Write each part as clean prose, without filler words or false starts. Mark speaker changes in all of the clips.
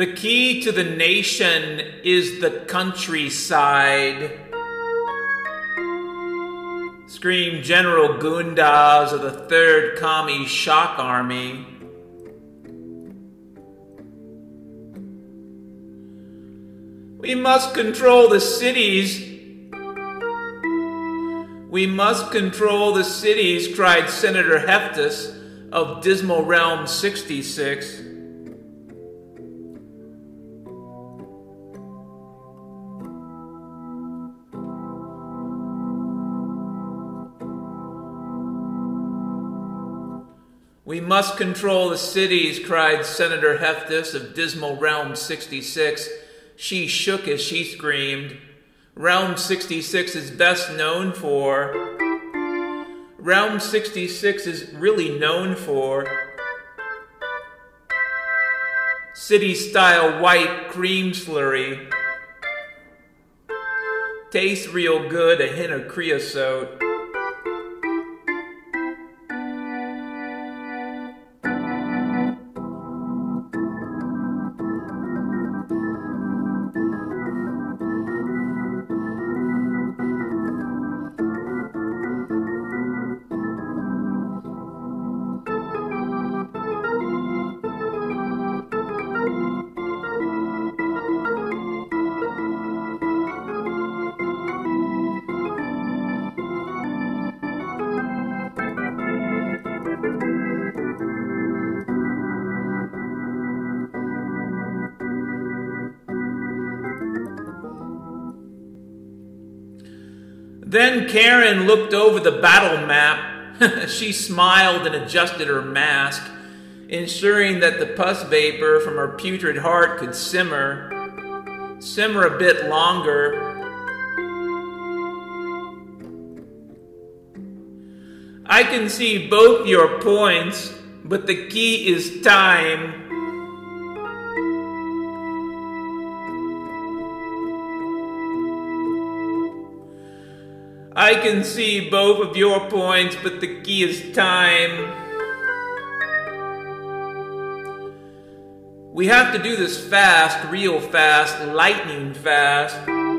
Speaker 1: The key to the nation is the countryside, screamed General Gundas of the 3rd Commie Shock Army. We must control the cities. We must control the cities, cried Senator Heftus of Dismal Realm 66. We must control the cities, cried Senator Heftus of Dismal Realm 66. She shook as she screamed. Realm 66 is best known for. Realm 66 is really known for city-style white cream slurry. Tastes real good, a hint of creosote. Then Karen looked over the battle map. She smiled and adjusted her mask, ensuring that the pus vapor from her putrid heart could simmer a bit longer. I can see both your points, but the key is time. I can see both of your points, but the key is time. We have to do this fast, real fast, lightning fast.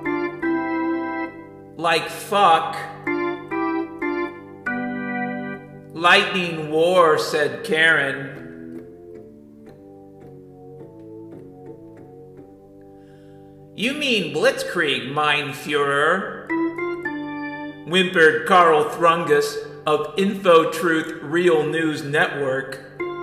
Speaker 1: Like fuck. Lightning war, said Karen. You mean Blitzkrieg, mein Führer, whimpered Carl Thrungus of InfoTruth Real News Network.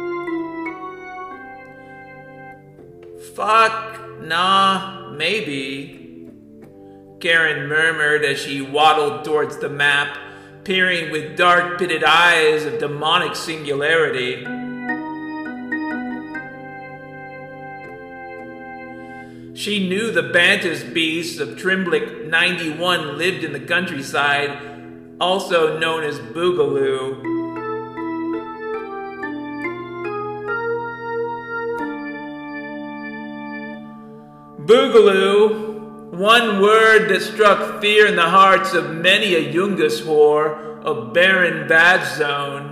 Speaker 1: Fuck, nah, maybe, Karen murmured as she waddled towards the map, peering with dark-pitted eyes of demonic singularity. She knew the Bantus beasts of Trimblick 91 lived in the countryside, also known as Boogaloo. Boogaloo, one word that struck fear in the hearts of many a Yungus whore of barren bad zone.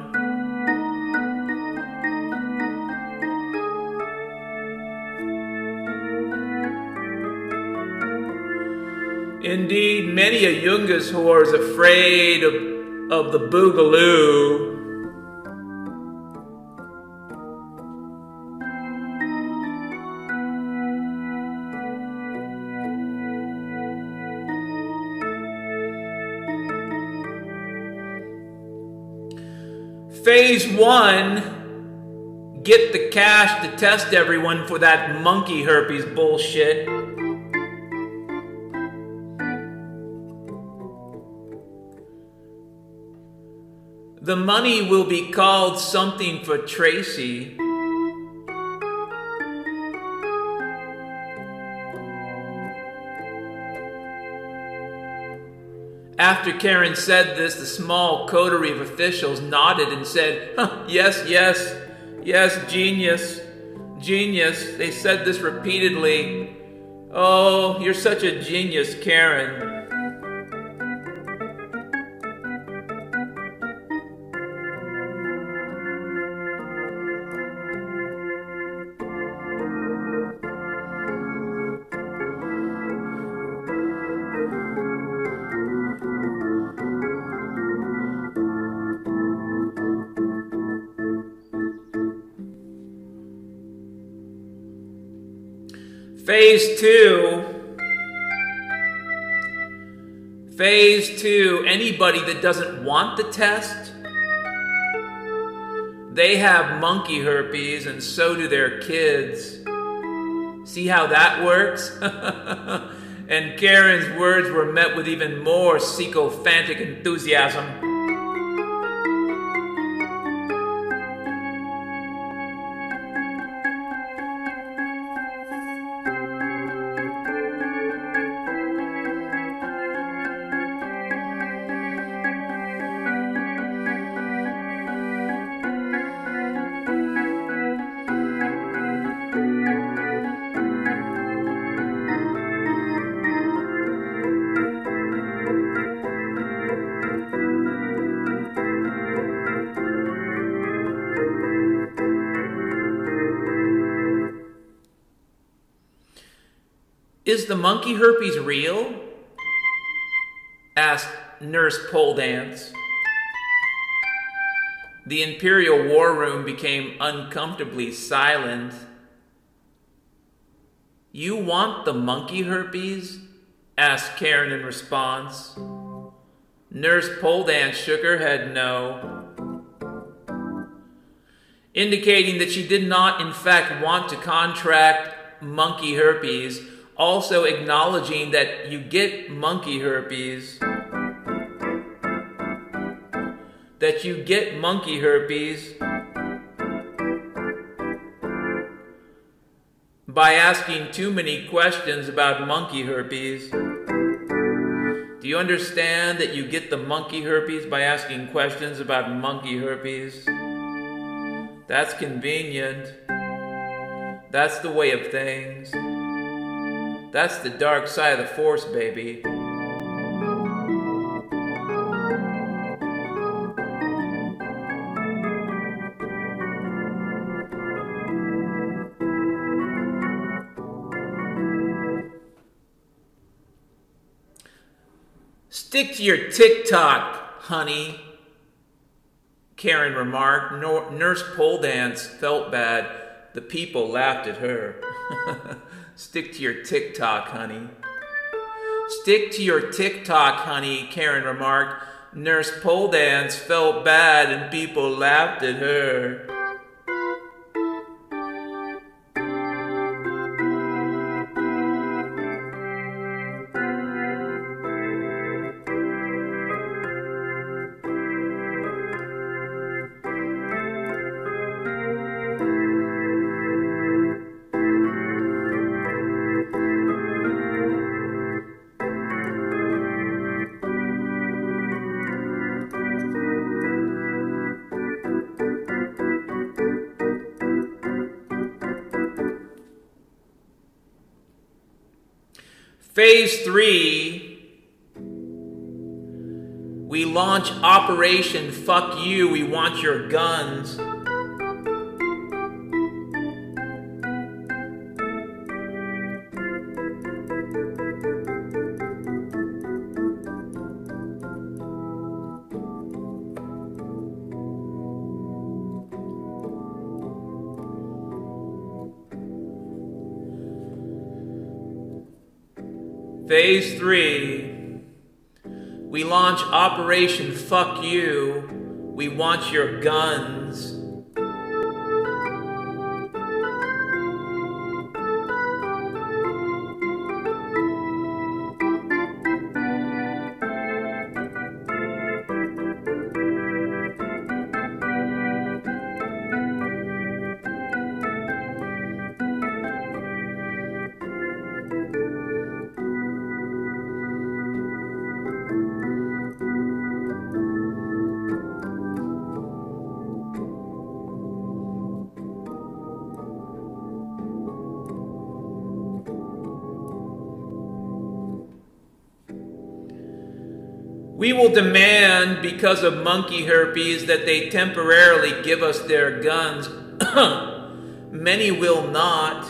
Speaker 1: Indeed, many a Yungus whore is afraid of the Boogaloo. Phase 1, get the cash to test everyone for that monkey herpes bullshit. The money will be called something for Tracy. After Karen said this, the small coterie of officials nodded and said, huh, yes, yes, yes, genius, genius. They said this repeatedly. Oh, you're such a genius, Karen. Phase 2. Phase 2, anybody that doesn't want the test, they have monkey herpes and so do their kids. See how that works? And Karen's words were met with even more sycophantic enthusiasm. Is the monkey herpes real? Asked Nurse Poledance. The Imperial War Room became uncomfortably silent. You want the monkey herpes? Asked Karen in response. Nurse Poledance shook her head no, indicating that she did not in fact want to contract monkey herpes, also acknowledging that you get monkey herpes. By asking too many questions about monkey herpes. Do you understand that you get the monkey herpes by asking questions about monkey herpes? That's convenient. That's the way of things. That's the dark side of the Force, baby. Stick to your TikTok, honey, Karen remarked. Nurse Poledance felt bad. The people laughed at her. Stick to your TikTok, honey. Stick to your TikTok, honey, Karen remarked. Nurse Poledance felt bad and people laughed at her. Phase 3, we launch Operation Fuck You, We Want Your Guns. Phase 3, we launch Operation Fuck You, We Want Your Guns. We will demand, because of monkey herpes, that they temporarily give us their guns. Many will not.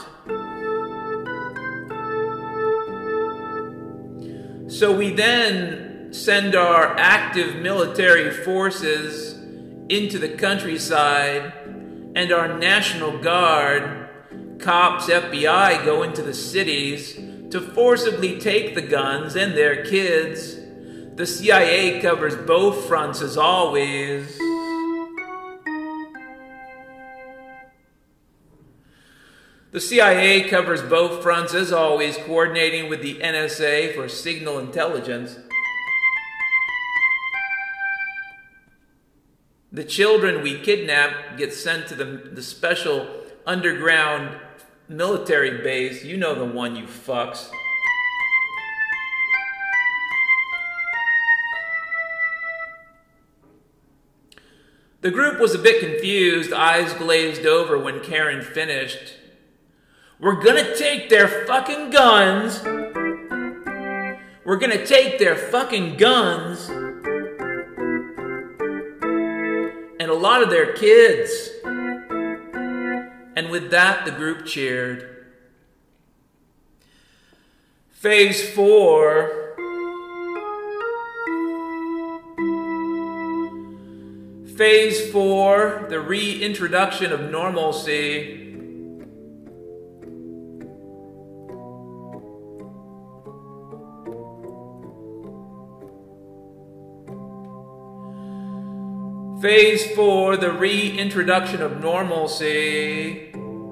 Speaker 1: So we then send our active military forces into the countryside and our National Guard Cops, FBI go into the cities to forcibly take the guns and their kids. The CIA covers both fronts as always. The CIA covers both fronts as always, coordinating with the NSA for signal intelligence. The children we kidnap get sent to the special underground military base. You know the one, you fucks. The group was a bit confused, eyes glazed over when Karen finished. We're gonna take their fucking guns. We're gonna take their fucking guns. And a lot of their kids. And with that, the group cheered. Phase 4. Phase 4, the reintroduction of normalcy. Phase 4, the reintroduction of normalcy.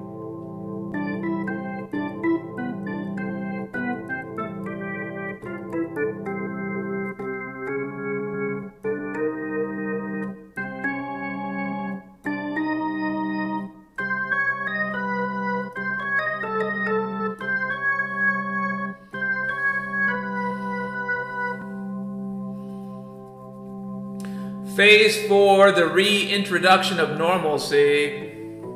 Speaker 1: Phase 4, the reintroduction of normalcy.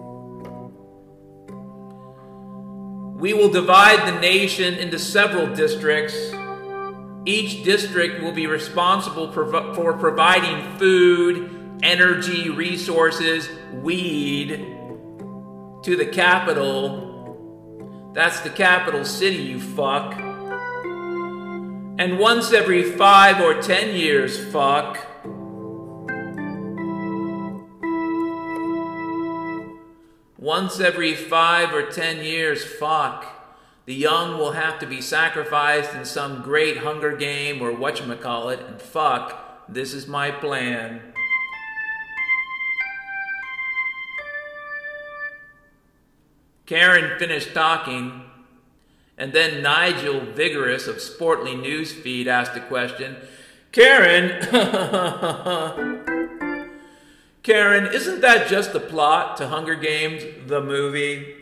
Speaker 1: We will divide the nation into several districts. Each district will be responsible for providing food, energy, resources, weed to the capital. That's the capital city, you fuck. And once every 5 or 10 years, fuck. Once every 5 or 10 years, fuck, the young will have to be sacrificed in some great Hunger Game or whatchamacallit, and fuck, this is my plan. Karen finished talking, and then Nigel, vigorous of Sportly Newsfeed, asked a question. Karen, Karen, isn't that just the plot to Hunger Games, the movie?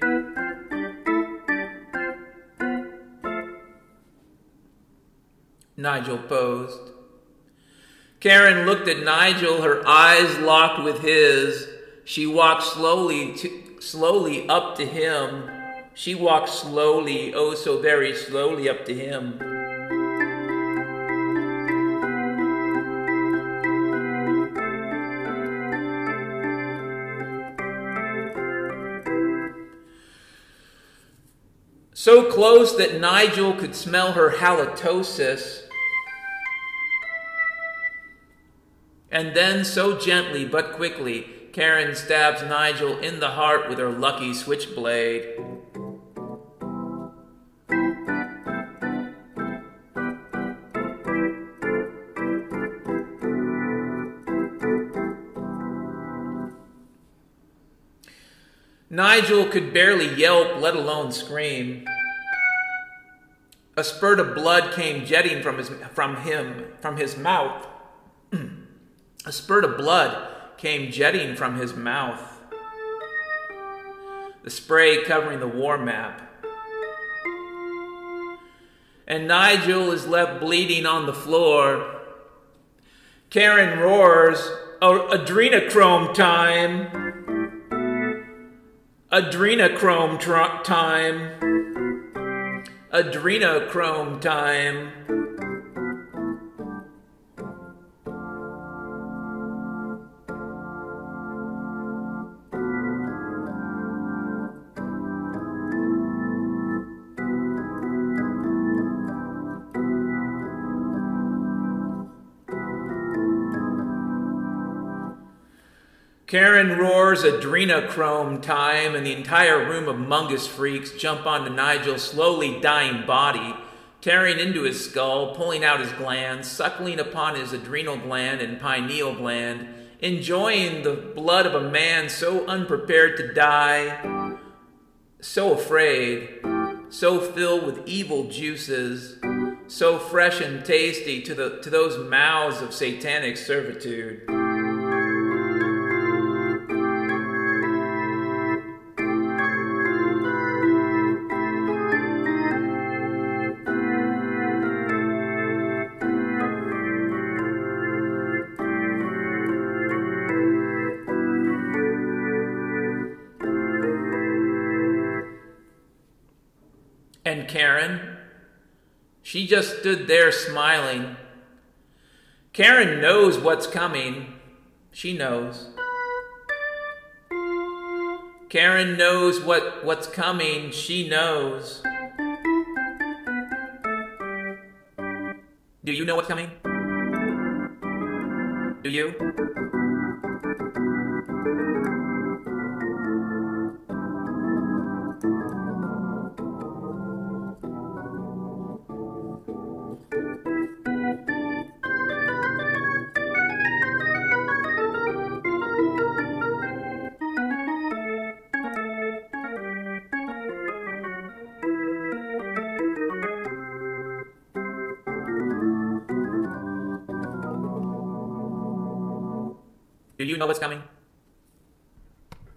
Speaker 1: Nigel posed. Karen looked at Nigel, her eyes locked with his. She walked slowly up to him. She walked slowly, oh so very slowly up to him. So close that Nigel could smell her halitosis. And then, so gently but quickly, Karen stabs Nigel in the heart with her lucky switchblade. Nigel could barely yelp, let alone scream. A spurt of blood came jetting from his mouth. A spurt of blood came jetting from his mouth. The spray covering the war map. And Nigel is left bleeding on the floor. Karen roars, adrenochrome time. Adrenochrome time. Adrenochrome time. Karen roars adrenochrome time, and the entire room of Mungus freaks jump onto Nigel's slowly dying body, tearing into his skull, pulling out his glands, suckling upon his adrenal gland and pineal gland, enjoying the blood of a man so unprepared to die, so afraid, so filled with evil juices, so fresh and tasty to those mouths of satanic servitude. And Karen, she just stood there smiling. Karen knows what's coming. She knows. Karen knows what's coming. She knows. Do you know what's coming? Do you? Do you know what's coming?